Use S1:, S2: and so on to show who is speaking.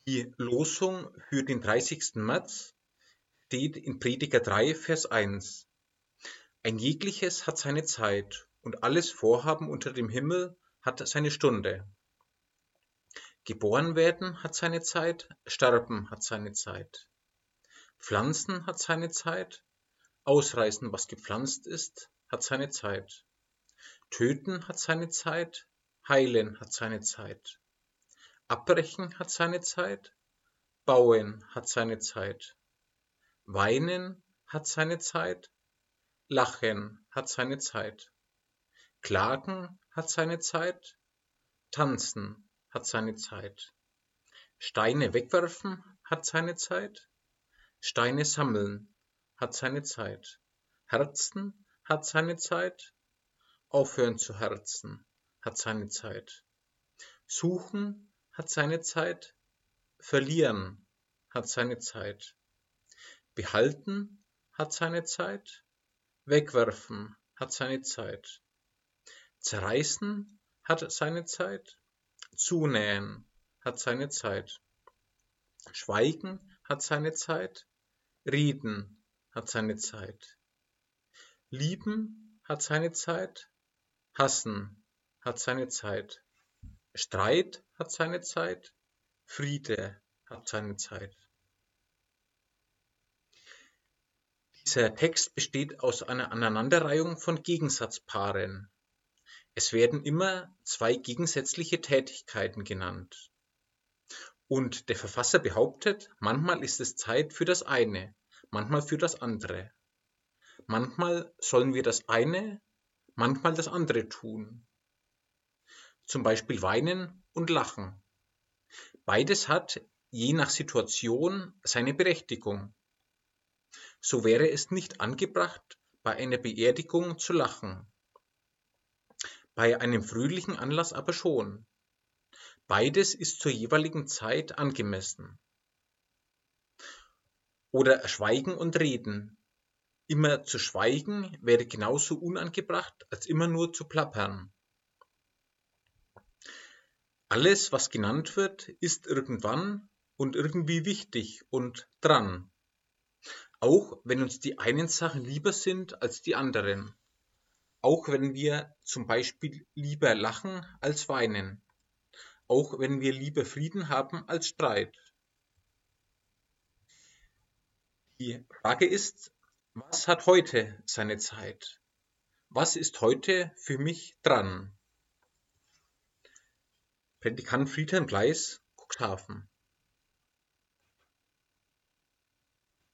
S1: Die Losung für den 30. März steht in Prediger 3, Vers 1. Ein jegliches hat seine Zeit und alles Vorhaben unter dem Himmel hat seine Stunde. Geboren werden hat seine Zeit, sterben hat seine Zeit. Pflanzen hat seine Zeit, ausreißen, was gepflanzt ist, hat seine Zeit. Töten hat seine Zeit, heilen hat seine Zeit. Abbrechen hat seine Zeit, bauen hat seine Zeit. Weinen hat seine Zeit, lachen hat seine Zeit. Klagen hat seine Zeit, tanzen hat seine Zeit. Steine wegwerfen hat seine Zeit, Steine sammeln hat seine Zeit. Herzen hat seine Zeit, aufhören zu herzen hat seine Zeit. Suchen hat seine Zeit, verlieren hat seine Zeit. Behalten hat seine Zeit, wegwerfen hat seine Zeit. Zerreißen hat seine Zeit, zunähen hat seine Zeit. Schweigen hat seine Zeit, reden hat seine Zeit. Lieben hat seine Zeit, hassen hat seine Zeit. Streit hat seine Zeit, Friede hat seine Zeit. Dieser Text besteht aus einer Aneinanderreihung von Gegensatzpaaren. Es werden immer zwei gegensätzliche Tätigkeiten genannt. Und der Verfasser behauptet, manchmal ist es Zeit für das eine, manchmal für das andere. Manchmal sollen wir das eine, manchmal das andere tun. Zum Beispiel weinen und lachen. Beides hat je nach Situation seine Berechtigung. So wäre es nicht angebracht, bei einer Beerdigung zu lachen. Bei einem fröhlichen Anlass aber schon. Beides ist zur jeweiligen Zeit angemessen. Oder Schweigen und Reden. Immer zu schweigen wäre genauso unangebracht, als immer nur zu plappern. Alles, was genannt wird, ist irgendwann und irgendwie wichtig und dran. Auch wenn uns die einen Sachen lieber sind als die anderen. Auch wenn wir zum Beispiel lieber lachen als weinen. Auch wenn wir lieber Frieden haben als Streit. Die Frage ist, was hat heute seine Zeit? Was ist heute für mich dran? Predikant Friedhelm Gleis, Cuxhaven.